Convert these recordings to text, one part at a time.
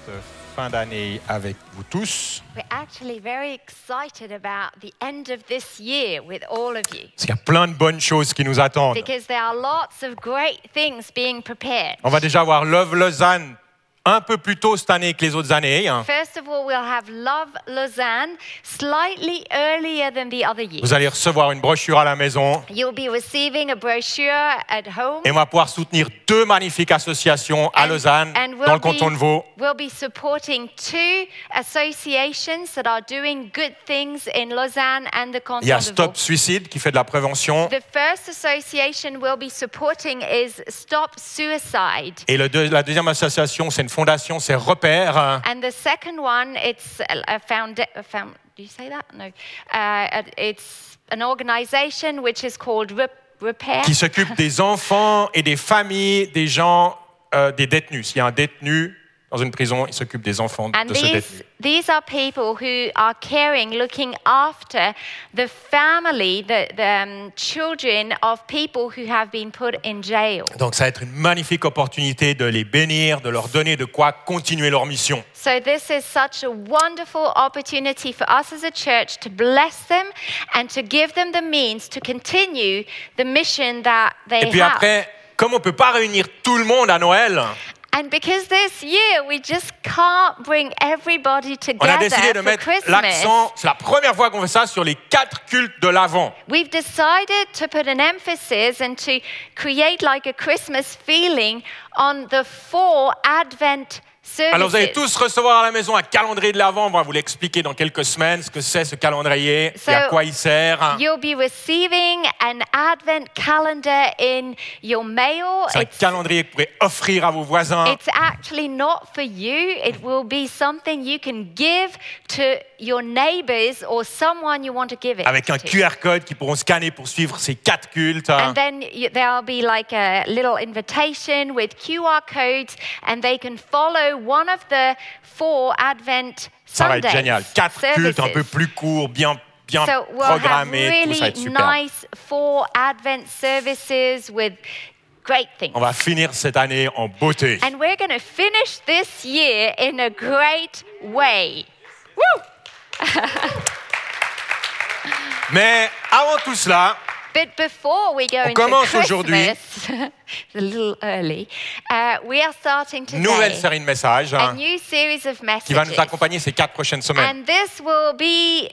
fin d'année avec vous tous. We're actually very excited about the end of this year with all of you. Parce qu'il y a plein de bonnes choses qui nous attendent. Because there are lots of great things being prepared. On va déjà avoir Love Lausanne un peu plus tôt cette année que les autres années. First of all, we'll have Love Lausanne slightly earlier than the other years. Vous allez recevoir une brochure à la maison. You'll be receiving a brochure at home. Et on va pouvoir soutenir deux magnifiques associations à Lausanne, dans le canton de Vaud. We'll be supporting two associations that are doing good things in Lausanne and the canton Il y a de Vaud. Stop Suicide qui fait de la prévention. The first association we'll be supporting is Stop Suicide. Et la deuxième association, c'est une fondation, c'est Repère. And the second one, it's a do you say that? No. It's an organization which is called Repair. Qui s'occupe des enfants et des familles des gens, des détenus. S'il y a un détenu dans une prison, il s'occupe des enfants de ce détenu. These are people who are caring, looking after the family, the children of people who have been put in jail. Donc ça va être une magnifique opportunité de les bénir, de leur donner de quoi continuer leur mission. So this is such a wonderful opportunity for us as a church to bless them and to give them the means to continue the mission that they have. Et puis après, comme on ne peut pas réunir tout le monde à Noël, and because this year we just can't bring everybody on a together décidé de for mettre Christmas, l'accent, c'est la première fois qu'on fait ça, sur les 4 cultes de l'Avent. we've decided to put an emphasis and to create like a Christmas feeling on the 4 Advent services. Alors vous allez tous recevoir à la maison un calendrier de l'Avent, on va vous l'expliquer dans quelques semaines, ce que c'est ce calendrier, et à quoi il sert. You'll be receiving an Advent calendar in your mail. C'est un calendrier que vous pourrez offrir à vos voisins. It's actually not for you. It will be something you can give to your neighbors or someone you want to give it Avec un to. QR code qu'ils pourront scanner pour suivre ces 4 cultes. And then there'll be like a little invitation with QR codes, and they can follow one of the 4 Advent Ça va Sundays. être génial. 4 cultes un peu plus courts, bien So we'll programmés, have tout ça va really être super. nice 4 Advent services with great things. On va finir cette année en beauté. And we're going to finish this year in a great way. Woo! Mais avant tout cela, But before we go into commence aujourd'hui. Christmas, it's a little early, we are starting today nouvelle série de messages a new series of messages. qui va nous accompagner ces 4 prochaines semaines. And this will be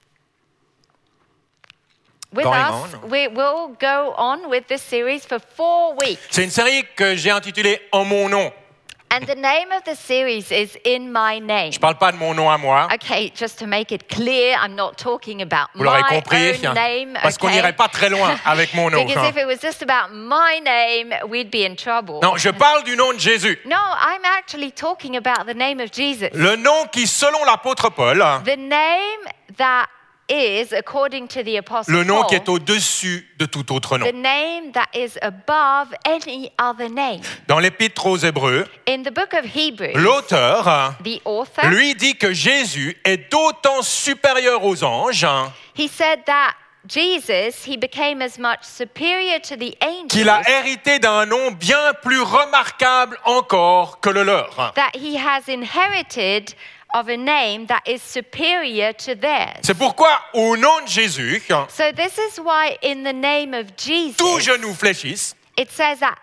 with Going us. on. We will go on with this series for 4 weeks. C'est une série que j'ai intitulée En mon nom. And the name of the series is In My Name. Je ne parle pas de mon nom à moi, Okay, just to make it clear, I'm not talking about vous l'aurez my compris, own name. parce qu'on okay? n'irait pas très loin avec mon nom. Because if it was just about my name, we'd be in trouble. Non, je parle du nom de Jésus. No, I'm actually talking about the name of Jesus. Le nom qui, selon l'apôtre Paul, The name that is, according to the Apostle le nom qui est Paul, au-dessus de tout autre nom. the name that is above any other name. Dans l'épître aux Hébreux, In the book of Hebrews, l'auteur, the author, lui dit que Jésus est d'autant supérieur aux anges he said that Jesus, he became as much superior to the angels qu'il a hérité d'un nom bien plus remarquable encore que le leur. that he has inherited of a name that is superior to theirs. C'est pourquoi, au nom de Jésus, So this is why in the name of Jesus, tous genoux fléchissent it says that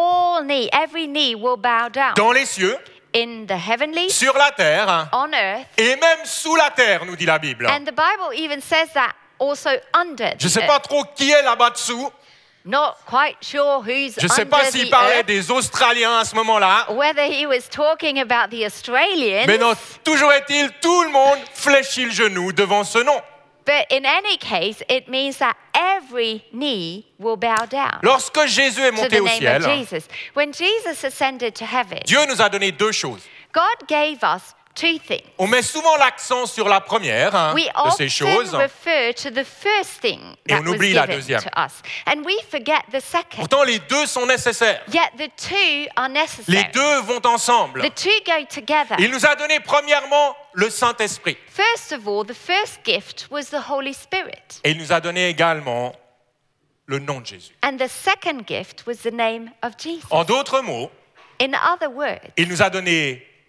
every knee will bow down dans les cieux, in the heavenly, sur la terre on earth, et même sous la terre, nous dit la Bible. and the Bible even says that also under Je ne the sais earth. pas trop qui est là-bas dessous. Not quite sure who's Je ne sais under pas s'il the parlait earth, des Australiens à ce moment-là. whether he was talking about the Australians, Mais non, toujours est-il, tout le monde fléchit le genou devant ce nom. but in any case, it means that every knee will bow down Lorsque Jésus est to monté the au name ciel, of Jesus. When Jesus ascended to heaven, Dieu nous a donné 2 choses. God gave us 2 things. On met souvent l'accent sur la première We de ces choses. often refer to the first thing Et that on was oublie la given deuxième. to us, and we forget the second. Pourtant, les 2 sont nécessaires. Yet the 2 are Les necessary. 2 vont ensemble. The 2 go together. Il nous a donné premièrement le Saint-Esprit. First of all, the first gift was the Holy Spirit. Et il nous a donné également le nom de Jésus. And the second gift was the name of Jesus. En d'autres mots, In other words, il nous a donné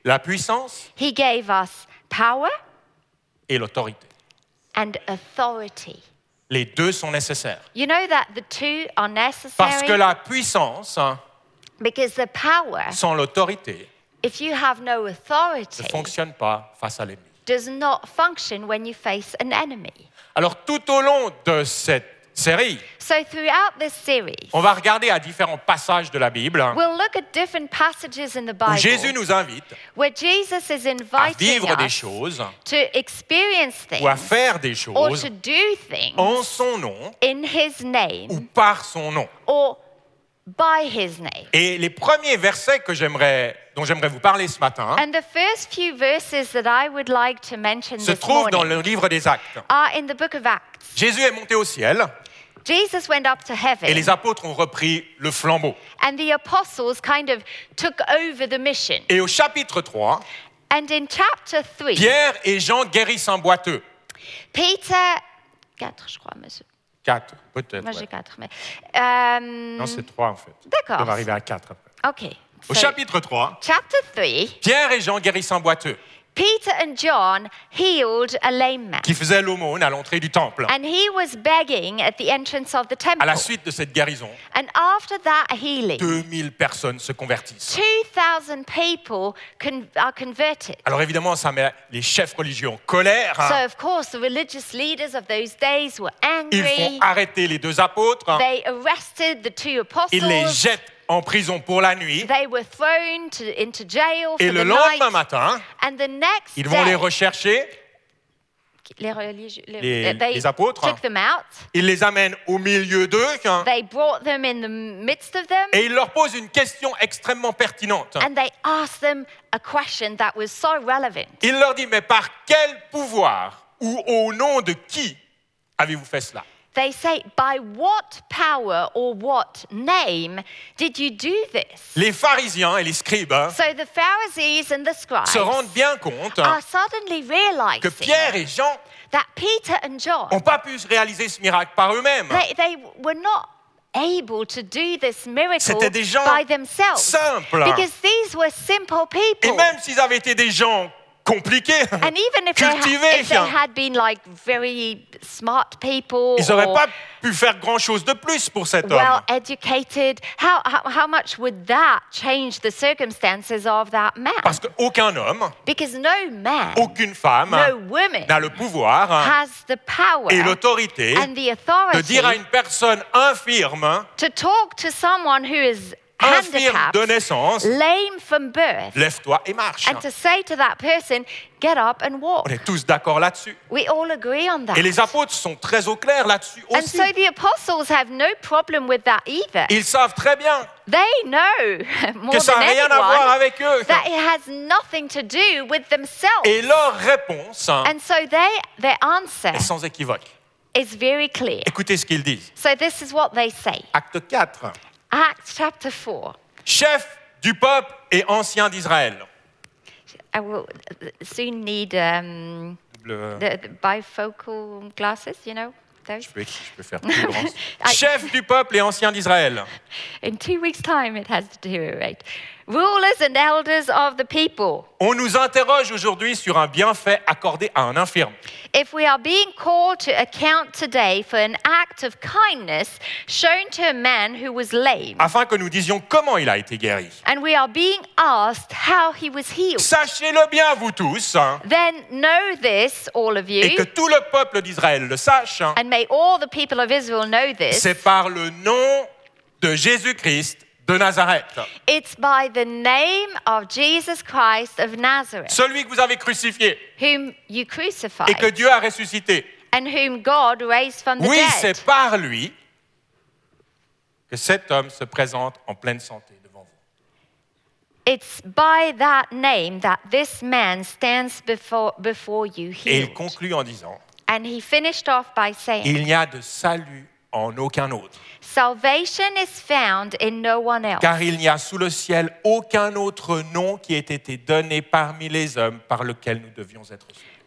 la puissance He gave us power et l'autorité. and authority. Les deux sont nécessaires. You know that the two are Parce que necessary la puissance, because the power, sans l'autorité, if you have no ne authority, fonctionne pas face à l'ennemi. does not function when you face an enemy. Alors, tout au long de cette série, So throughout this series, on va regarder à différents passages de la Bible we'll look at different passages in the où Jésus Bible nous invite where Jesus is à inviting vivre des us choses to experience ou à things faire des or choses to do things en son nom in His ou name par son nom. or by His name. Et les premiers versets dont j'aimerais vous parler ce matin And the first few verses that I would like to mention se this trouvent dans morning le livre des Actes. are in the book of Acts. Jésus est monté au ciel Jesus went up to et heaven, les apôtres ont repris le flambeau. and the apostles kind of took over the mission. Et au chapitre 3, And in chapter 3, Pierre et Jean guérissent un boiteux. Peter, 4, je crois, monsieur. 4, peut-être. Moi, j'ai ouais. 4, mais. Non, c'est 3 en fait. D'accord. On va arriver à 4 après. OK. Au So, chapitre 3, chapter 3, Pierre et Jean guérissent un boiteux Peter and John healed a lame man. qui faisait l'aumône à l'entrée du temple. And he was begging at the entrance of the À temple. la suite de cette guérison, And after that healing, 2000 personnes se convertissent. 2,000 people are converted. Alors évidemment, ça met les chefs religieux en colère. So, of course, the religious leaders of those days were Ils font angry. arrêter les deux apôtres. They arrested the two Ils les apostles. jettent en prison pour la nuit. They were thrown into jail for Et the le lendemain night. matin, And the next ils vont les day, rechercher. les religieux, Les they apôtres. took them out. Ils les amènent au milieu d'eux. They brought them in the midst of them. Et ils leur posent une question extrêmement pertinente. And they asked them a question that was so relevant. Il leur dit, mais par quel pouvoir ou au nom de qui avez-vous fait cela? They say, by what power or what name did you do this? Les pharisiens et les scribes So the Pharisees and the scribes se rendent bien compte are suddenly que realizing Pierre et Jean that Peter and John, n'ont pas pu réaliser ce miracle par eux-mêmes. they were not able to do this miracle C'était des gens by themselves. simples. Because these were simple Et people. même s'ils avaient été des gens compliqués, And even if cultivés, they had been like very smart people ils n'auraient or pas pu faire grand-chose de plus pour cet well homme. educated, how much would that change the circumstances of that man? Parce qu'aucun homme, Because no man, aucune femme no woman n'a le pouvoir has the power et l'autorité and the de authority dire à une personne infirme, to talk to someone who is infirme handicapped, de naissance, lame from birth, lève-toi et marche. and to say to that person, get up and walk. On est tous d'accord là-dessus. We all agree on that. Et les apôtres sont très au clair là-dessus And aussi. so the apostles have no problem with that either. Ils savent très bien They know more que ça than n'a rien à voir anyone avec eux. that it has nothing to do with themselves. Et leur réponse And so their answer est sans équivoque. is very clear. Écoutez ce qu'ils disent. So this is what they say. Acte 4. Acts chapter 4. Chef du peuple et ancien d'Israël. I will soon need Le- the bifocal glasses, you know, those. Je peux faire plus grand. Chef du peuple et ancien d'Israël. In 2 weeks' time, it has to deteriorate. Rulers and elders of the people. On nous interroge aujourd'hui sur un bienfait accordé à un infirme. If we are being called to account today for an act of kindness shown to a man who was lame, Afin que nous disions comment il a été guéri. and we are being asked how he was healed, Sachez-le bien, vous tous, then know this, all of et que you, tout le peuple d'Israël le sache, and may all the people of Israel know this. c'est par le nom de Jésus-Christ de Nazareth. It's by the name of Jesus Christ of Nazareth, Celui que vous avez crucifié whom you et que crucified, Dieu a ressuscité. and whom God raised from the Oui, dead. c'est par lui que cet homme se présente en pleine santé devant vous. It's by that name that this man stands before you Et il healed. conclut en disant, And he finished off by saying, il n'y a de salut en aucun autre, salvation is found in no one else. car il n'y a sous le ciel aucun autre nom qui ait été donné parmi les hommes par lequel nous devions être sauvés.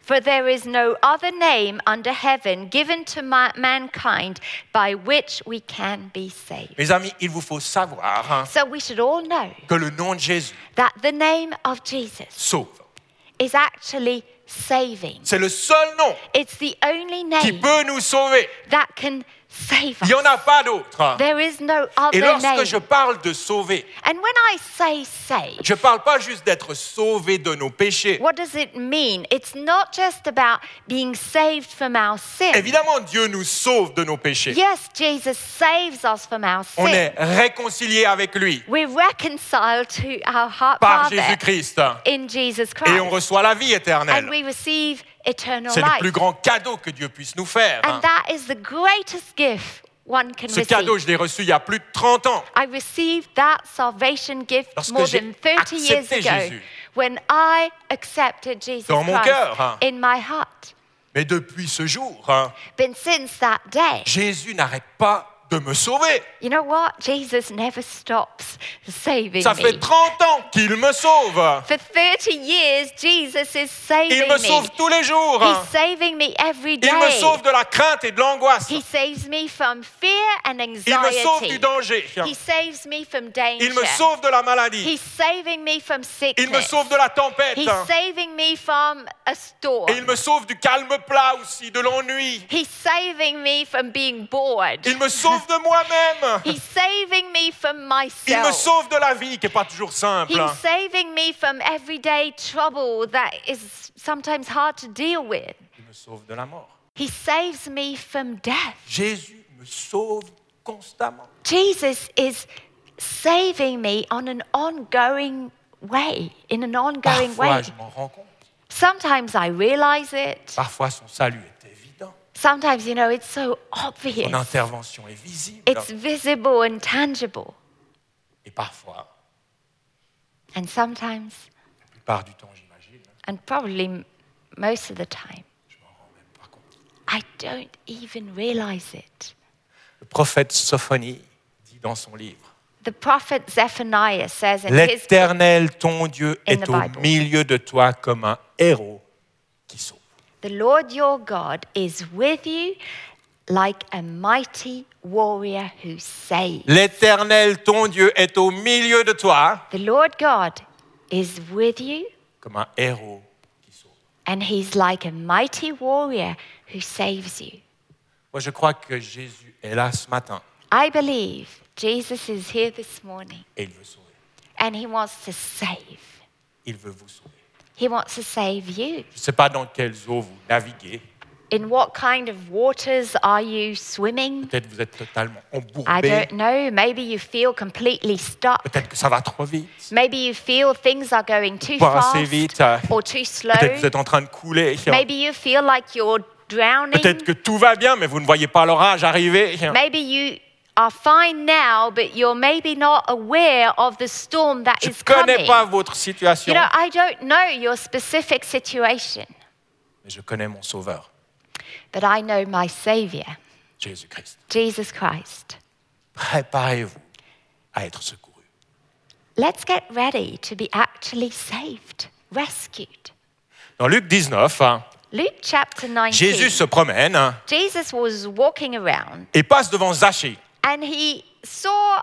For there is no other name under heaven given to mankind by which we can be saved. Mes amis, il vous faut savoir So we should all know que le nom de Jésus that the name of Jesus sauve. is actually saving. C'est le seul nom It's the only qui name peut nous sauver. that can save Il n'y en us. a pas d'autre. There is no Et other lorsque name. je parle de sauver, And when I say save, je ne parle pas juste d'être sauvé de nos péchés. what does it mean? It's not just about being saved from our sin. Évidemment, Dieu nous sauve de nos péchés. Yes, Jesus saves us from our On sin. est réconcilié avec lui We're reconciled to our heart par Father Jésus-Christ. in Jesus Et on Christ. reçoit la vie And éternelle. we receive eternal C'est le life. plus grand cadeau que Dieu puisse nous faire. And that is the greatest gift one can Ce cadeau, receive. je l'ai reçu il y a plus de 30 ans. I received that salvation gift Lorsque more j'ai than 30 years accepté ago Jésus. when I accepted Jesus Dans mon Christ cœur. in my heart. Mais depuis ce jour, But since that day, Jésus n'arrête pas de me sauver. you know what? Jesus never stops saving Ça fait me. 30 ans qu'il me sauve. For 30 years, Jesus is saving Il me sauve tous les jours. He's saving me every day. Il me sauve de la crainte et de l'angoisse. He saves me from fear and Il me sauve du anxiety. danger. He saves me from danger. Il me sauve de la maladie. He's saving me from sickness. Il me sauve de la tempête. He's saving me from a storm. Et il me sauve du calme plat aussi, de l'ennui. He's saving me from being bored. Il me sauve de moi-même. He's saving me from Il me myself. sauve de la vie qui n'est pas toujours simple. He's saving me from everyday trouble that is sometimes hard to deal with. Il me sauve de la mort. He saves me from death. Jésus me sauve constamment. Jesus is saving me on an ongoing way, in an ongoing Parfois, way. je m'en rends compte. Sometimes I realize it. Parfois, son salut est évident. Sometimes, it's so obvious. Son intervention est visible. It's visible and tangible. Et parfois, And sometimes, la plupart du temps, j'imagine, and probably most of the time, je m'en rends même pas compte. I don't even realize it. Le prophète Sophonie dit dans son livre, The prophet Zephaniah says in his l'Éternel, ton Dieu, In est the au Bible. milieu de toi comme un héros qui sauve. The Lord your God is with you like a mighty warrior who saves. L'Éternel, ton Dieu, est au milieu de toi The Lord God is with you, comme un héros qui sauve. and he's like a mighty warrior who saves you. Moi, je crois que Jésus est là ce matin I believe Jesus is here this morning, et il veut sauver. and he wants to save. Il veut vous sauver. He wants to save you. Je ne sais pas dans quelles eaux vous naviguez. In what kind of waters are you swimming? Peut-être vous êtes totalement I embourbé. don't know. Maybe you feel completely stuck. Peut-être que ça va trop vite. Maybe you feel things are going too Pas assez fast vite. or too slow. Peut-être que vous êtes en train de couler. Maybe you feel like you're drowning. Peut-être que tout va bien, mais vous ne voyez pas l'orage arriver. Maybe you are fine now, but you're maybe not aware of the storm that Je is ne connais coming. pas votre situation, I don't know your specific situation, mais je connais mon Sauveur, but I know my Savior, Jésus-Christ. Jesus Christ. Préparez-vous à être secouru. Let's get ready to be actually saved, rescued. Dans Luc 19, Luke chapter 19. Jésus se promène Jesus was walking around et passe devant Zachée, and he saw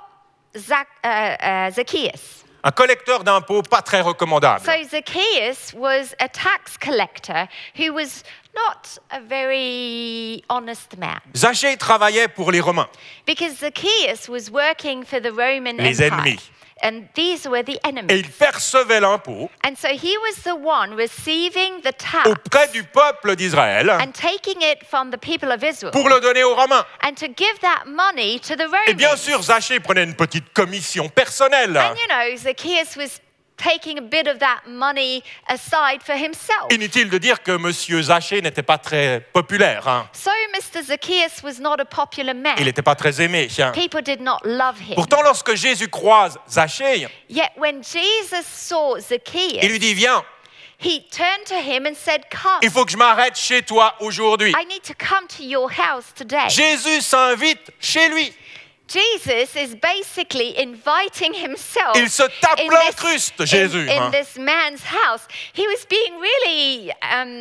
Zacchaeus. un collecteur d'impôts pas très recommandable. So Zacchaeus was a tax collector who was not a very honest man, Zachée travaillait pour les Romains. because Zacchaeus was working for the Roman Les Empire. ennemis. And these were the Et enemies. il percevait l'impôt And so he was the one receiving the tax auprès du peuple d'Israël and taking it from the people of Israel pour le donner aux Romains. and to give that money to the Et bien Romans. sûr, Zachée prenait une petite commission personnelle. And Zacchaeus was taking a bit of that money aside for himself. Inutile de dire que Monsieur Zachée n'était pas très populaire. So Mr. Zacchaeus was not a popular man. Il n'était pas très aimé. People did not love him. Pourtant, lorsque Jésus croise Zachée, Yet when Jesus saw il Zacchaeus, lui dit, viens, he turned to him and said, "Come, il faut que je m'arrête chez toi aujourd'hui. I need to come to your house today." Jésus s'invite chez lui. Jesus is basically inviting himself Il se tape l'incruste, Jésus. in this man's house. He was being really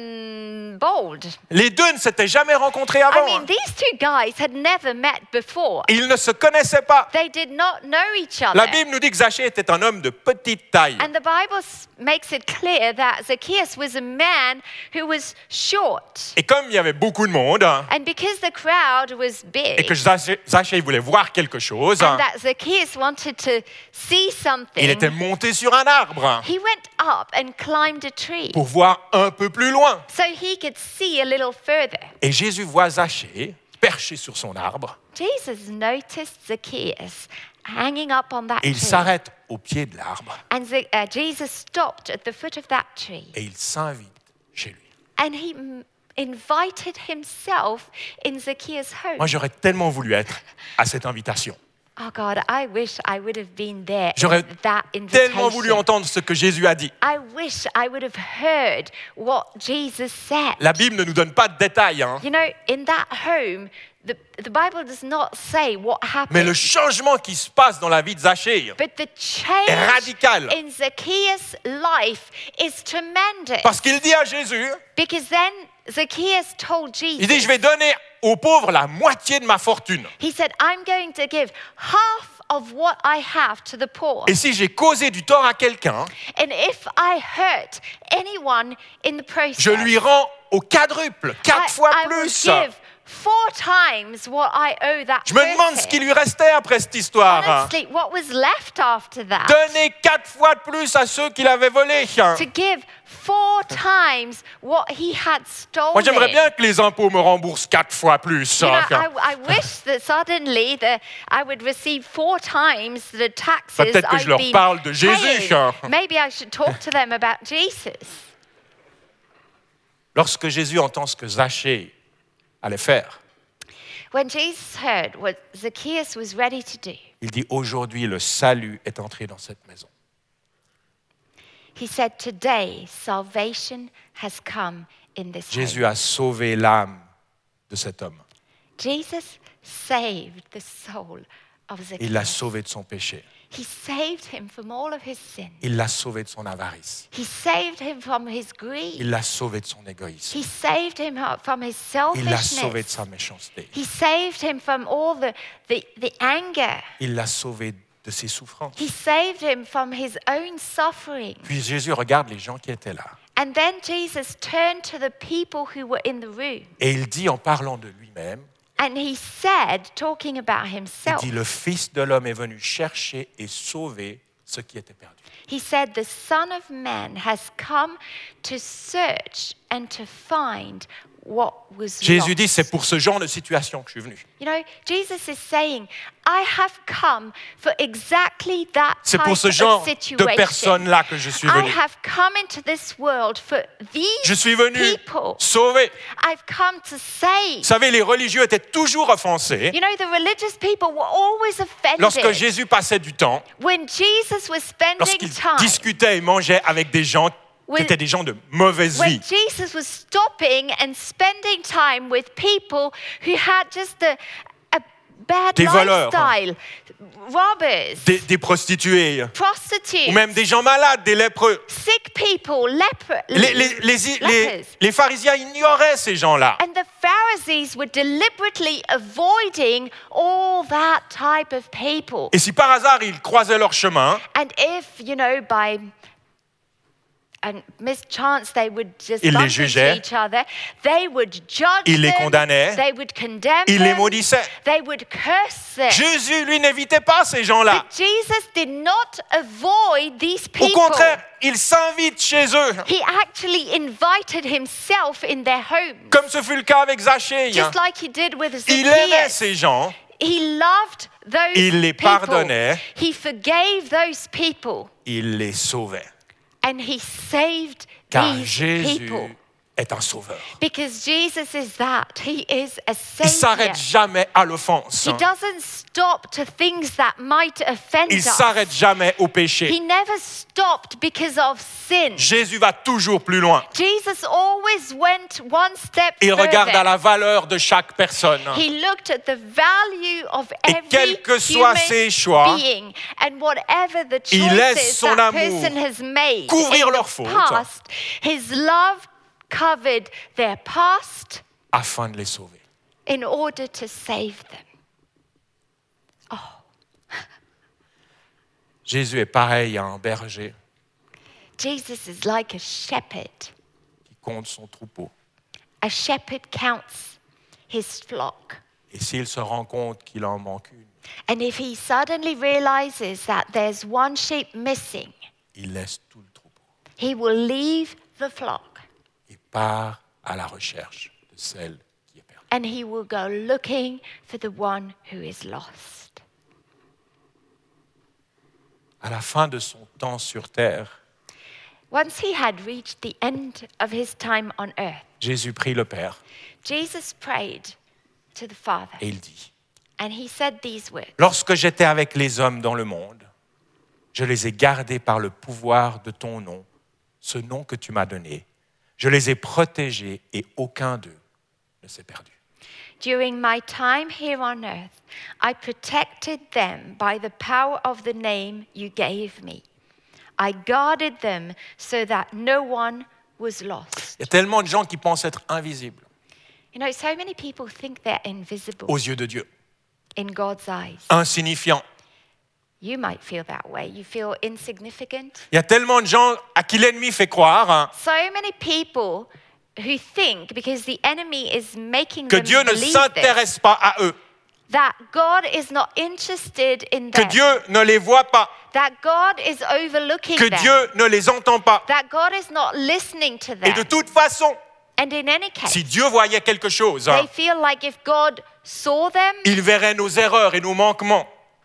bold. Les deux ne s'étaient jamais rencontrés I avant. mean, these two guys had never met before. Ils ne se connaissaient pas. They did not know each other. La Bible nous dit que Zachée était un homme de petite taille. And the Bible makes it clear that Zacchaeus was a man who was short. Et comme il y avait beaucoup de monde, And because the crowd was et que big, Zachée voulait voir quelque chose, and that Zacchaeus wanted to see il something, était monté sur un arbre he went up and climbed a tree pour voir un peu plus loin. so he could see a little further. Et Jésus voit Zachée perché sur son arbre Jesus noticed Zacchaeus hanging up on that et il tree. s'arrête au pied de l'arbre And Jesus stopped at the foot of that tree. et il s'invite chez lui. And he invited himself in Zacchaeus' home. Moi, j'aurais tellement voulu être à cette invitation. Oh God, I wish I would have been there J'aurais in that tellement voulu invitation. entendre ce que Jésus a dit. I wish I would have heard what Jesus said. La Bible ne nous donne pas de détails, hein. You know, in that home, the Bible does not say what happened. Mais le changement qui se passe dans la vie de Zachée But the change est radical. in Zacchaeus' life is tremendous. Parce qu'il dit à Jésus, Because then Zacchaeus told Jesus, il dit, je vais donner aux pauvres la moitié de ma fortune. he said, I'm going to give half of what I have to the poor. Et si j'ai causé du tort à quelqu'un, And if I hurt anyone in the process, je lui rends au quadruple, 4 fois I will plus. give 4 times what I owe that Je me demande ce qui lui restait après cette histoire. Honestly, what was left after that? Donner 4 fois de plus à ceux qui l'avaient volé. To give 4 times what he had stolen. Moi, j'aimerais bien que les impôts me remboursent 4 fois plus. You know, I wish that suddenly I would receive 4 times the taxes Peut-être que je I've leur been parle de Jésus. paying. Maybe I should talk to them about Jesus. Lorsque Jésus entend ce que Zachée allait faire, When Jesus heard what Zacchaeus was ready to do, il dit, aujourd'hui, le salut est entré dans cette maison. he said, today salvation has come in this Jésus home. a sauvé l'âme de cet homme. Jesus saved the soul of Il l'a Zacchaeus. sauvé de son péché. He saved him from all of his sin. Il l'a sauvé de son avarice. He saved him from his greed. Il l'a sauvé de son égoïsme. He saved him from his Il l'a sauvé de selfishness. sa méchanceté. He saved him from all the anger. Il l'a sauvé de ses souffrances. He saved him from his own suffering. Puis Jésus regarde les gens qui étaient là. And then Jesus turned to the people who were in the room. Et il dit en parlant de lui-même, And he said, talking about il himself, dit, le Fils de l'homme est venu chercher et sauver ce qui était perdu. he said, the Son of Man has come to search and to find what was Jésus lost. dit, c'est pour ce genre de situation que je suis venu. You know, Jesus is saying, I have come for exactly that C'est type pour ce of genre situation. de personnes-là que je suis I venu. have come into this world for these Je suis venu people. sauver. I've come to save. Vous savez, les religieux étaient toujours offensés You know, the religious people were always offended lorsque Jésus passait du temps, when Jesus was spending lorsqu'il time, discutait et mangeait avec des gens qui When- étaient des gens de mauvaise when vie. Jesus was stopping and spending time with people who had just a bad Des voleurs. lifestyle, robbers, Des prostituées, prostitutes, ou même des gens malades, des lépreux. sick people, lepers. Les pharisiens ignoraient ces gens-là. And the Pharisees were deliberately avoiding all that type of people. Et si par hasard ils croisaient leur chemin, And if, you know, by and mischance they would just Ils les bump into jugeaient. each other, they would judge Ils les them, condamnaient. they would condemn ils les them, maudissaient. they would curse them. Jésus, lui, n'évitait pas ces gens-là. But Jesus did not avoid these Au people. contraire, il s'invite chez eux, He actually invited himself in their homes, comme ce fut le cas avec Zachée. just like he did with Il aimait Zacchaeus. ces gens, He loved those Il les people. pardonnait. He forgave those people. il les sauvait. And he saved Car these Jésus people. est un sauveur. Because Jesus is that. He is a Il ne s'arrête savior. jamais à l'offense. He doesn't stop to things that might offend Il ne us. s'arrête jamais au He péché. never stopped because of sin. Jésus va toujours plus loin. Jesus always went one step Il regarde à further. la valeur de chaque personne. He looked at the value of Et every quels que soient human ses choix, being, and whatever the il laisse choices son that amour person has made couvrir in leurs the fautes. past, his love covered their past Afin de les sauver. in order to save them. Jésus est pareil à un berger Jesus is like a shepherd. qui compte son troupeau. A shepherd counts his flock. Et s'il se rend compte qu'il en manque une, And if he suddenly realizes that there's one sheep missing, il laisse tout le troupeau he will leave the flock et part à la recherche de celle qui est perdue. and he will go looking for the one who is lost. À la fin de son temps sur terre, Once he had reached the end of his time on earth, Jésus prie le Père Jesus prayed to the Father et il dit, and he said these words. lorsque j'étais avec les hommes dans le monde, je les ai gardés par le pouvoir de ton nom, ce nom que tu m'as donné. Je les ai protégés et aucun d'eux ne s'est perdu. During my time here on earth, I protected them by the power of the name you gave me. I guarded them so that no one was lost. Il y a tellement de gens qui pensent être invisibles You know, so many people think they're invisible aux yeux de Dieu, in God's eyes. insignifiants. You might feel that way. You feel insignificant. Il y a tellement de gens à qui l'ennemi fait croire So many people who think, because the enemy is making que them Dieu ne believe this, s'intéresse pas à eux, that God is not interested in que them, Dieu ne les voit pas, that God is overlooking que them, Dieu ne les entend pas. that God is not listening to Et them. de toute façon, And in any case, si Dieu voyait quelque chose, they feel like if God saw them, il verrait nos erreurs et nos manquements.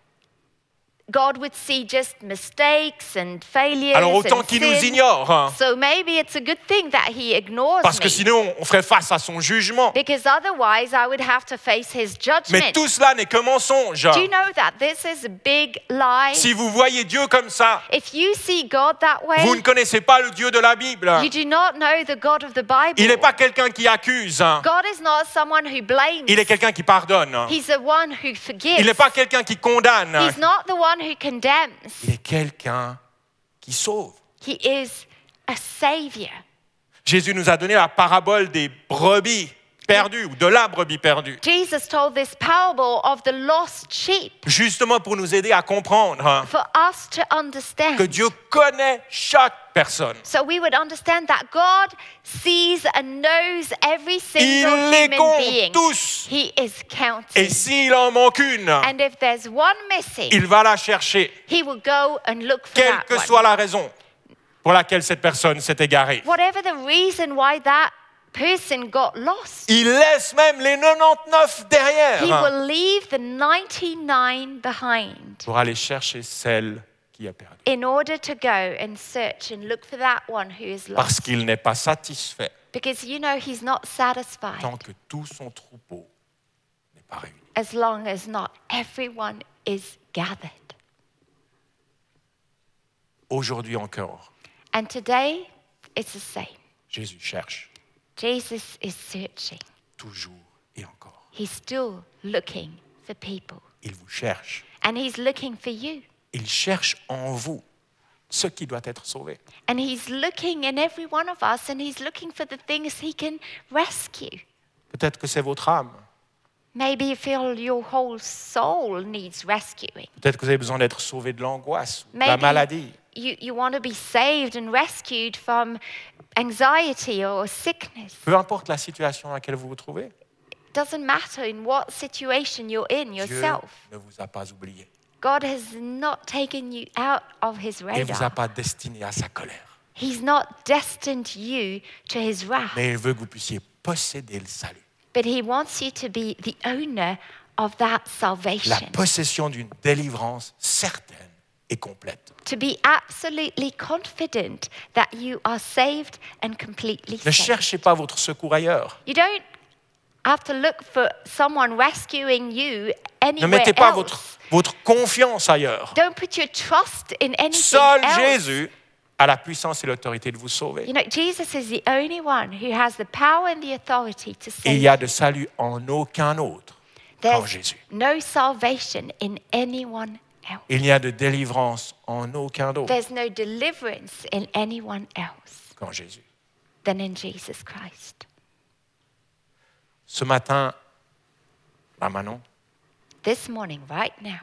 God would see just mistakes and failures Alors autant and qu'il nous sin. ignore, So maybe it's a good thing that he ignores parce que me. sinon on ferait face à son jugement. Because otherwise I would have to face his Mais judgment. tout cela n'est que mensonge. Do you know that this is a big lie? Si vous voyez Dieu comme ça, If you see God that way, vous ne connaissez pas le Dieu de la Bible. you do not know the God of the Bible. Il n'est pas quelqu'un qui accuse, God is not someone who blames. il est quelqu'un qui pardonne. He's the one who forgives. Il n'est pas quelqu'un qui condamne, He's not the one who condemns. il est quelqu'un qui sauve. He is a savior. Jésus nous a donné la parabole des brebis perdues ou de la brebis perdue, Jesus told this parable of the lost sheep justement pour nous aider à comprendre for us to understand. que Dieu connaît chaque personne. So we would understand that God sees and knows every single Il les human compte being. tous. He is Et counting. s'il en manque une, And if there's one missing, il va la chercher, he will go and look for quelle that que one. soit la raison pour laquelle cette personne s'est égarée. Whatever the reason why that person got lost, Il laisse même les 99 he derrière will leave the 99 behind pour aller chercher celle qui est perdue. in order to go and search and look for that one who is Parce lost. qu'il n'est pas satisfait Because you know he's not satisfied tant que tout son troupeau n'est pas réuni. as long as not everyone is gathered. Aujourd'hui encore, And today, it's the same. Jésus cherche Jesus is searching. toujours et encore. He's still looking for people. Il vous cherche. And he's looking for you. Il cherche en vous ce qui doit être sauvé. And he's looking in every one of us and he's looking for the things he can rescue. Peut-être que c'est votre âme. Maybe you feel your whole soul needs rescuing. Peut-être que vous avez besoin d'être sauvé de l'angoisse, de la Maybe maladie. you want to be saved and rescued from anxiety or sickness. Peu importe la situation dans laquelle vous vous trouvez, It doesn't matter in what situation you're in Dieu yourself. ne vous a pas oublié. God has not taken you out of his Il ne vous a radar. pas destiné à sa colère. He's not destined you to his wrath, Mais il veut que vous puissiez posséder le salut. but he wants you to be the owner of that La salvation, possession d'une délivrance certaine et complète. To be absolutely confident that you are saved and completely Ne saved. cherchez pas votre secours ailleurs. You don't have to look for someone rescuing you Ne anywhere mettez pas else. votre confiance ailleurs. Don't put your trust in anything Seul else. Jésus a la puissance et l'autorité de vous sauver. You know, Jesus is the only one who has the power and the authority to Et save il n'y a you. de salut en aucun autre qu'en There's Jésus. no salvation in anyone else. Il n'y a de délivrance en aucun autre There's no deliverance in anyone else qu'en Jésus. than in Jesus Christ. Ce matin, Manon, This morning, right now,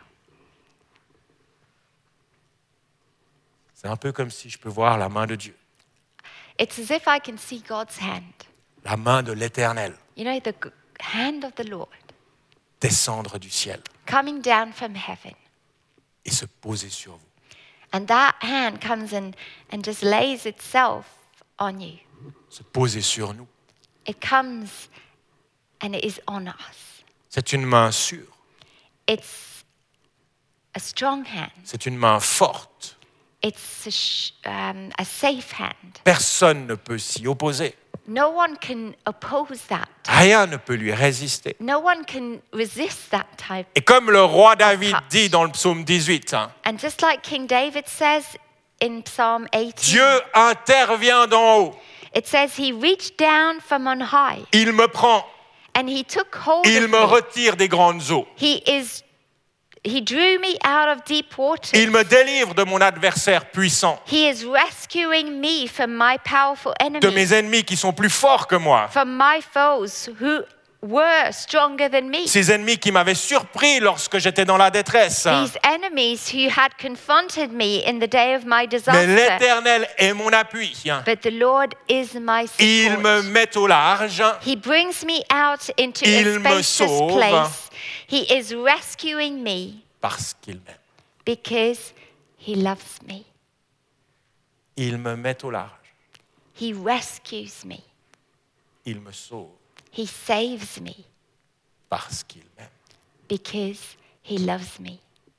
c'est un peu comme si je peux voir la main de Dieu, it's as if I can see God's hand. la main de l'Éternel You know, the hand of the Lord descendre du ciel coming down from heaven. et se poser sur vous. And that hand comes and just lays itself on you. Se poser sur nous. It comes and it is on us. C'est une main sûre, It's a strong hand. c'est une main forte. It's a safe hand. Personne ne peut s'y opposer. No one can oppose that. Rien ne peut lui résister. No one can resist that type. Et comme le roi David dit dans le psaume 18, And just like King David says in Psalm 18, Dieu intervient d'en haut. it says he reached down from on high Il me prend, and he took hold il of me me. retire des grandes eaux. He drew me out of deep waters. Il me délivre de mon adversaire puissant, He is rescuing me from my powerful de enemies, mes ennemis qui sont plus forts que moi. from my foes who were stronger than me. Ces ennemis qui m'avaient surpris lorsque j'étais dans la détresse. These enemies who had confronted me in the day of my Mais disaster. l'Éternel est mon appui. But the Lord is my Il me support. met au large. He brings me out into Il a me spacious sauve. place. He is rescuing me Parce qu'il m'aime. because he loves me. Il me met au large. He rescues me. Il me sauve He saves me parce qu'il m'aime. because he loves me.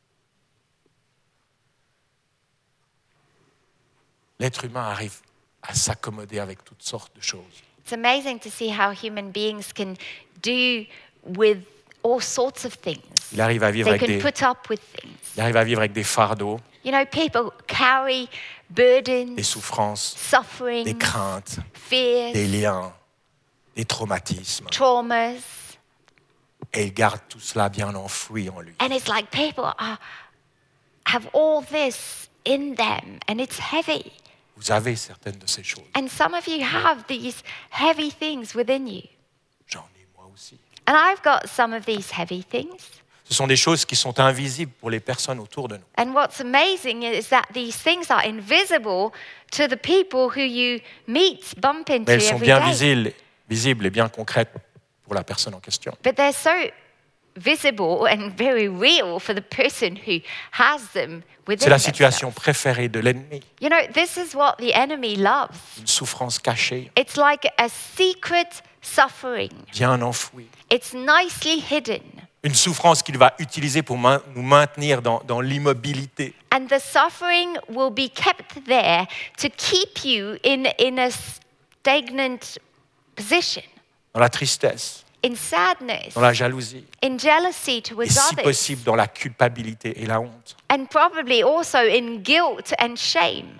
L'être humain arrive à s'accommoder avec toutes sortes de choses. It's amazing to see how human beings can do with all sorts of things. Il arrive à vivre They avec can des, put up with things. il arrive à vivre avec des fardeaux, You know, people carry burdens, des souffrances, sufferings, des craintes, fears, des liens, des traumatismes. traumas. Et il garde tout cela bien enfoui en lui. And it's like people have all this in them and it's heavy. Vous avez certaines de ces choses. And some of you have these heavy things within you. J'en ai moi aussi. And I've got some of these heavy things. Ce sont des choses qui sont invisibles pour les personnes autour de nous. And what's amazing is that these things are invisible to the people who you meet, bump into Mais elles sont every bien day. visibles et bien concrètes pour la personne en question. But they're so visible and very real for the person who has them within C'est la themselves. situation préférée de l'ennemi, You know, this is what the enemy loves. une souffrance cachée, It's like a secret suffering. bien enfouie. It's nicely hidden. Une souffrance qu'il va utiliser pour nous maintenir dans l'immobilité. And the suffering will be kept there to keep you in a stagnant position, Dans la tristesse, in sadness, dans la jalousie, in jealousy et towards si others, possible dans la culpabilité et la honte. and probably also in guilt and shame.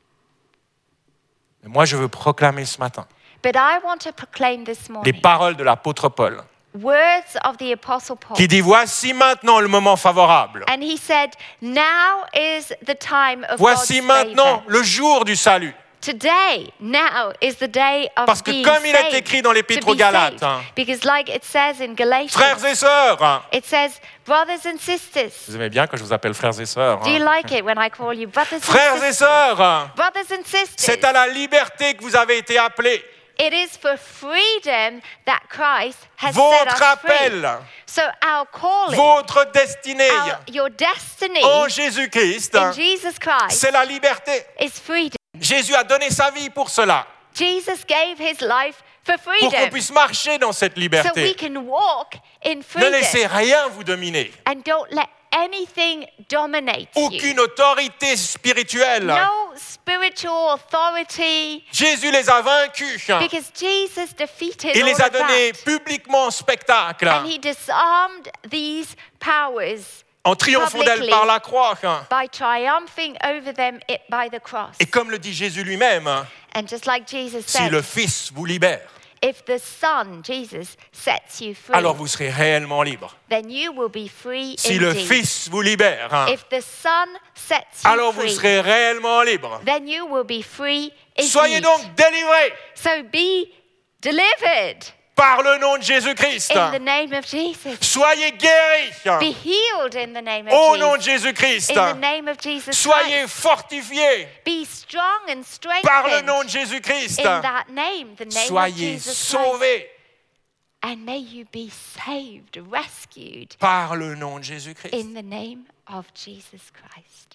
Mais moi, je veux proclamer ce matin But I want to proclaim this les morning paroles de l'apôtre Paul, words of the Apostle Paul. qui dit « Voici maintenant le moment favorable. And he said, now is the time of Voici God's maintenant favor. le jour du salut. Today, now is the day of Parce que being comme il est saved, écrit dans l'Épître to aux be Galates, saved. Because like it says in Galatians, Frères et sœurs, it says, brothers and sisters. vous aimez bien quand je vous appelle frères et sœurs. Do you like it when I call you brothers and Frères et sisters? sœurs, Brothers and sisters. c'est à la liberté que vous avez été appelés. It is for freedom that Christ has set Votre us appel, free. So our calling, votre destinée your destiny en Jésus-Christ, in Jesus Christ c'est la liberté. is freedom. Jésus a donné sa vie pour cela, Jesus gave his life for pour qu'on freedom. puisse marcher dans cette So we liberté. can walk in Ne freedom. laissez rien vous dominer. And don't let anything dominate you. Aucune autorité spirituelle. No spiritual authority. Jésus les a vaincus. Because Jesus defeated Il all les a of donnés that. publiquement en spectacle, And he disarmed these powers en triomphant d'elle publicly par la croix. by triumphing over them by the cross. Et comme le dit Jésus lui-même, And just like Jesus si said, le Fils vous libère, if the Son, Jesus, sets you free, alors vous serez réellement libre. then you will be free Si le indeed. Fils vous libère, If the Son sets you alors vous free, serez réellement libre. then you will be free Soyez indeed. donc délivrés So be delivered par le nom de Jésus-Christ. in the name of Jesus. Soyez guéris Be healed in the name of au nom de Jesus. Jésus-Christ. In the name of Jesus Soyez Christ. fortifiés Be strong and par le strengthened nom de Jésus-Christ. in that name, the name of Soyez Jesus Christ. sauvés And may you be saved, rescued par le nom de Jésus-Christ. in the name of Jesus Christ.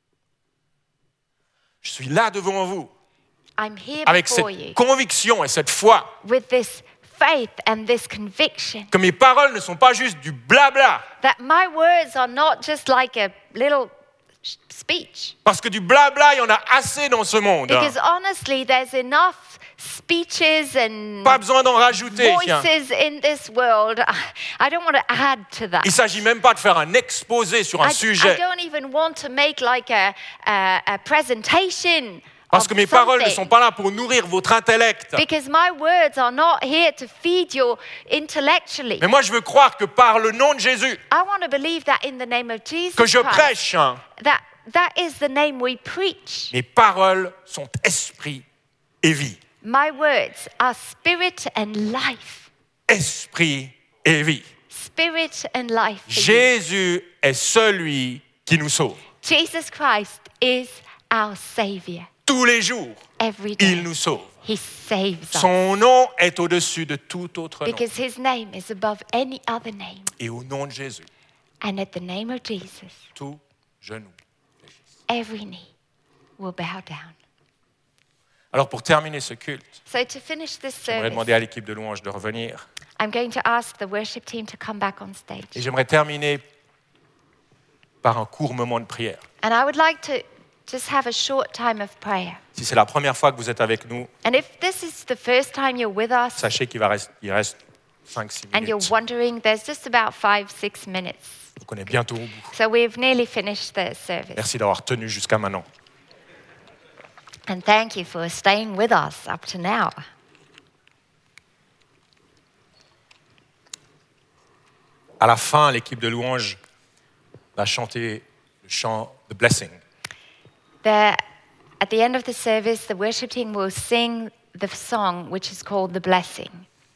Je suis là devant vous I'm here avec before you cette conviction et cette foi with this faith and this conviction que mes paroles ne sont pas juste du blabla. that my words are not just like a little speech. Parce que du blabla, il y en a assez dans ce monde. Because honestly, there's enough speeches and Pas besoin d'en rajouter. voices in this world. I don't want to add to that. Il ne s'agit même pas de faire un exposé sur un I sujet. don't even want to make like a presentation Parce of que mes paroles ne something. sont pas là pour nourrir votre intellect. Because my words are not here to feed you intellectually. Mais moi, je veux croire que par le nom de Jésus, I want to believe that in the name of Jesus que je Christ, prêche, that is the name we preach. mes paroles sont esprit et vie. My words are spirit and life. Esprit et vie. Spirit and life. for you. Jésus est celui qui nous sauve. Jesus Christ is our Savior. Tous les jours, Every day il nous sauve. He saves us. Son nom est au-dessus de tout autre nom. Because His name is above any other name. Et au nom de Jésus, And at the name of Jesus, tout genou. every knee will bow down. Alors pour terminer ce culte, So to finish this j'aimerais service, demander à l'équipe de louange de revenir. I'm going to ask the worship team to come back on Et stage. j'aimerais terminer par un court moment de prière. And I would like to just have a short time of prayer. Si c'est la première fois que vous êtes avec nous, And if this is the first time you're with us sachez qu'il reste 5-6 and you're minutes. wondering, there's just about 5-6 minutes. Donc on est bientôt au bout. So we've nearly finished the service. Merci d'avoir tenu jusqu'à maintenant. And thank you for staying with us up to now. À la fin, l'équipe de louange va chanter le chant The Blessing. At the end of the service, the worship team will sing the song which is called The Blessing.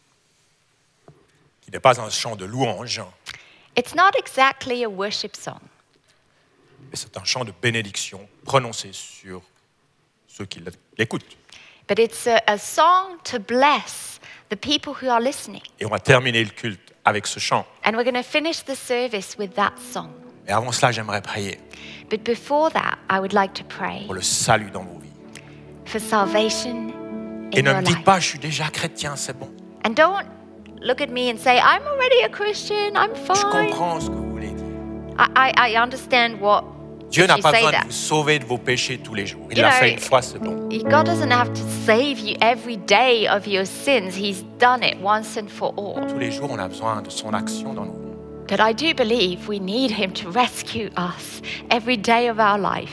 Qui n'est pas un chant de louange, It's not exactly a worship song, mais c'est un chant de bénédiction prononcé sur ceux qui l'écoutent. but it's a song to bless the people who are listening. Et on va terminer le culte avec ce chant. And we're going to finish the service with that song. Mais avant cela, j'aimerais prier But before that, I would like to pray pour le salut dans vos vies. for salvation Et in ne your me dites life. pas, je suis déjà chrétien, c'est bon. And don't look at me and say, I'm already a Christian, I'm Je fine. comprends ce que vous voulez dire. I understand what Dieu n'a you pas say besoin de that. vous sauver de vos péchés tous les jours. Il You l'a know, fait une fois, c'est bon. God doesn't have to save you every day of your sins. He's done it once and for all. Tous les jours, on a besoin de son action dans nos vies. But I do believe we need Him to rescue us every day of our life.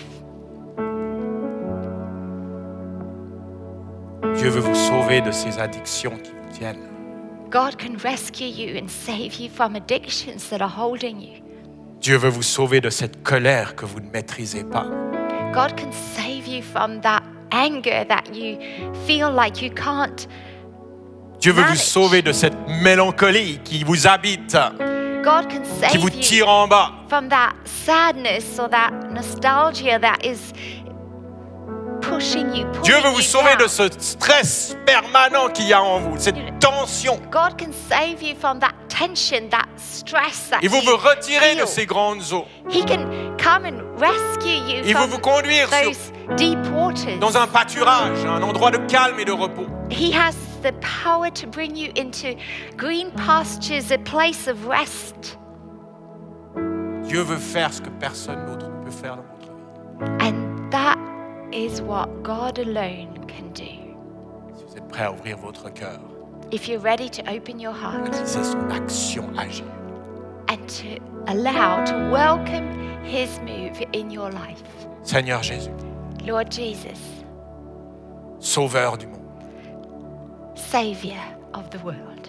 Dieu veut vous sauver de ces addictions qui vous tiennent. God can rescue you and save you from addictions that are holding you. Dieu veut vous sauver de cette colère que vous ne maîtrisez pas. God can save you from that anger that you feel like you can't. Dieu veut vous manage. sauver de cette mélancolie qui vous habite, God can qui vous save you tire en bas. from that sadness or that nostalgia that is pushing you, pulling Dieu veut vous you sauver down. de ce stress permanent qu'il y a en vous, cette tension. God can save you from that tension, that stress that Il veut you vous retirer de feel. ces grandes eaux. He can come and rescue you Il veut from vous conduire sur- those deep waters. dans un pâturage, un endroit de calme et de repos. He has the power to bring you into green pastures, a place of rest. Dieu veut faire ce que personne d'autre ne peut faire dans votre vie. And that is what God alone can do. Si vous êtes prêt à ouvrir votre cœur, If you're ready to open your à heart laisser son action agir. and to allow, to welcome His move in your life. Seigneur Jésus, Lord Jesus, Sauveur du monde, Savior of the world,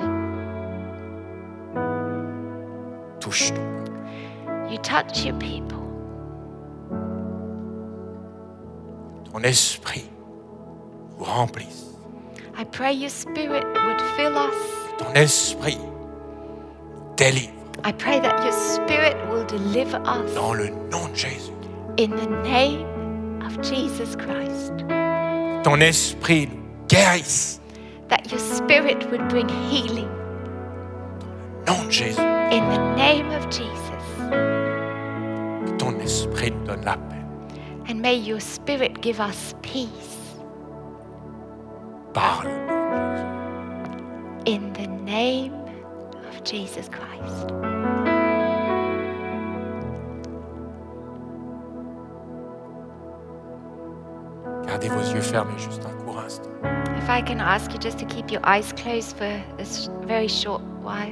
touche-nous. you touch your people. Ton esprit vous remplisse. I pray your Spirit would fill us. Ton esprit nous délivre I pray that your Spirit will deliver us dans le nom de Jésus. in the name of Jesus Christ. Ton esprit nous guérisse That your Spirit would bring healing dans le nom de Jésus. in the name of Jesus. Que ton esprit nous donne la paix. And may your Spirit give us peace Par le nom de Jésus. in the name of Jesus Christ. Gardez vos yeux fermés juste un court instant. If I can ask you just to keep your eyes closed for a very short while.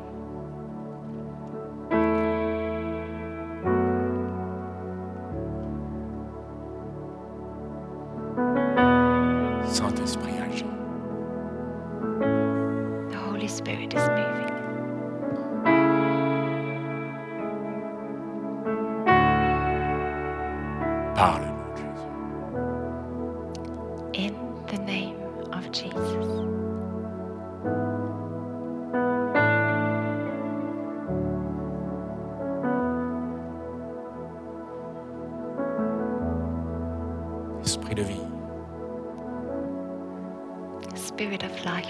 Saint-Esprit agit. The Holy Spirit is moving. Par le nom de Jésus. In the name of Jesus. Esprit de vie, Spirit of life.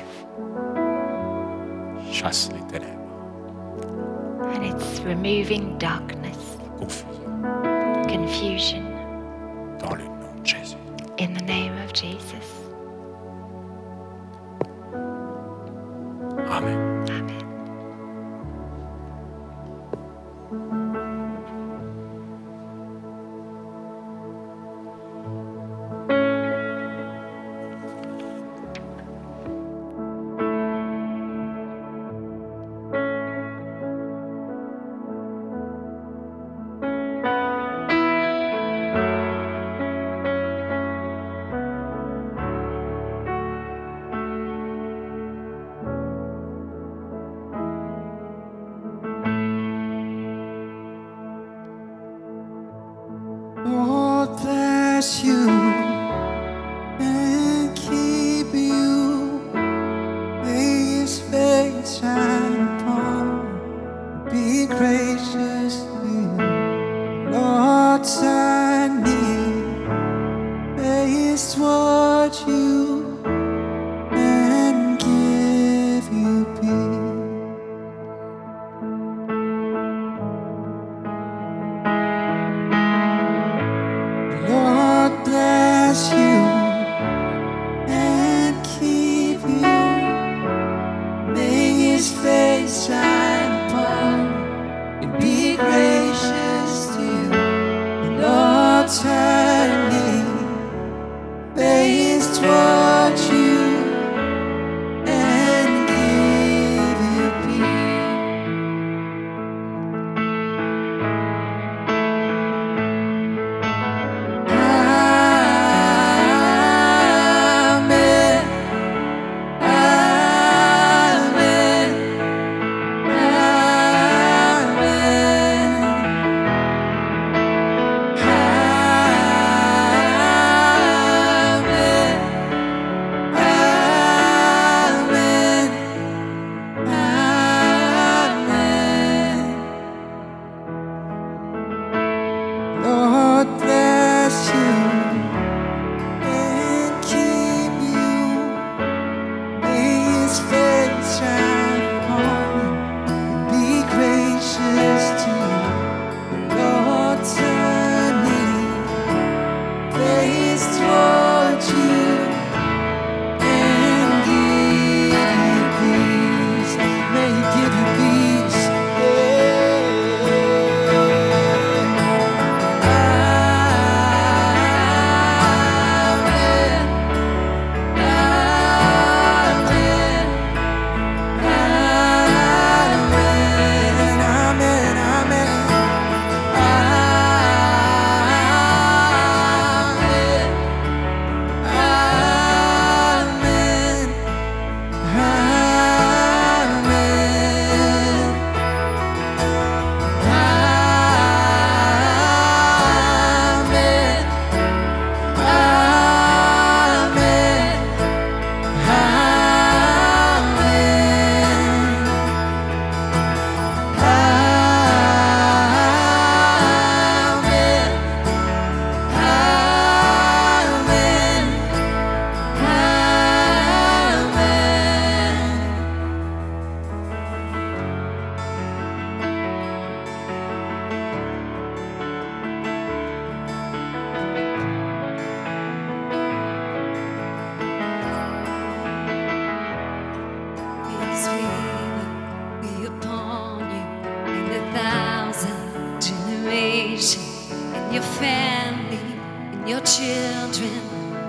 chasse les ténèbres, And it's removing darkness, confusion, confusion, dans le nom de Jésus. in the name of Jesus. Amen. Amen.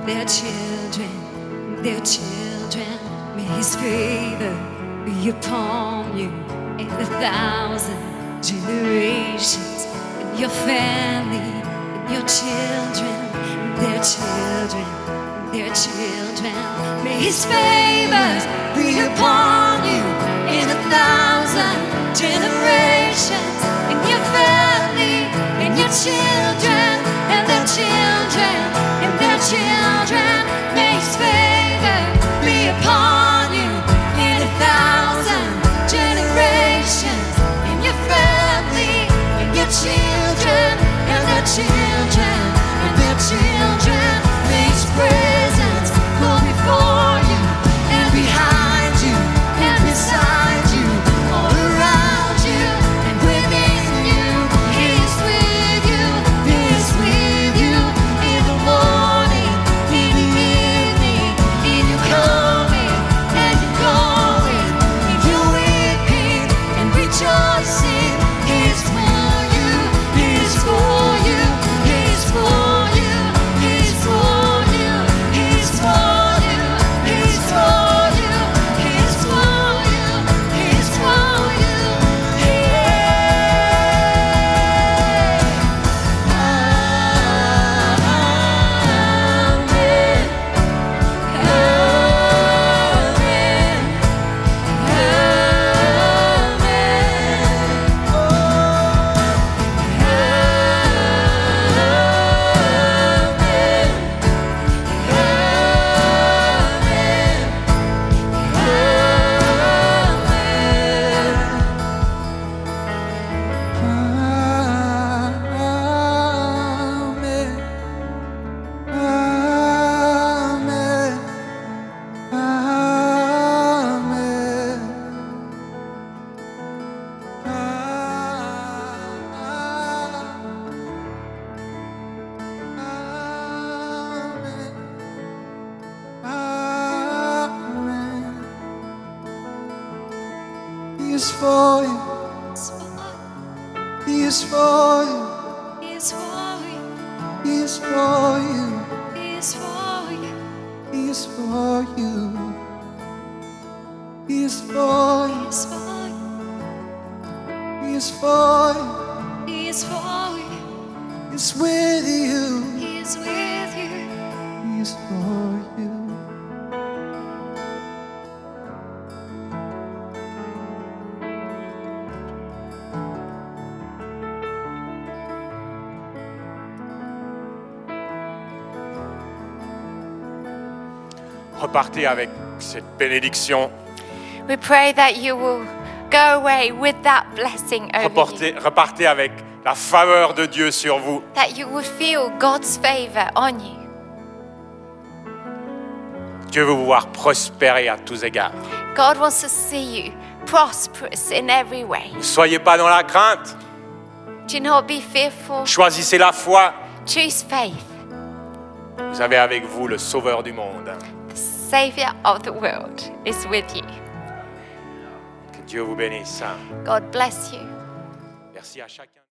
their children, their children. May his favor be upon you in 1,000 generations, in your family, in your children, their children, their children. May his favors be upon you in 1,000 generations, in your family, in your children, and their children, and their children. May his favor be upon you in 1,000 generations, in your family, in your children, and their children, and their children. May his presence go before you and behind you and beside you, all around you and within you. He is with you, he is with you in the morning, in the evening, in your coming and your going, in your weeping and rejoicing. He is for you, he is for you, he is for you, he is for you, he is for you, he is for you, he is for you, he is for you. He is for you. He is for you. He is for you, He is for you. he is for you, He is for you. He is for he you. is for you, He is for you. he is for you, He's with you. he is with you. He is for you. Repartez avec cette bénédiction. We pray that you will go away with that blessing over you, Repartez avec la faveur de Dieu sur vous. that you will feel God's favor on you. Dieu veut vous voir prospérer à tous égards. God wants to see you prosperous in every way. Ne soyez pas dans la crainte. Do not be fearful. Choisissez la foi. Choose faith. Vous avez avec vous le Sauveur du monde. The Savior of the world is with you. Que Dieu vous bénisse. God bless you. Merci à chacun.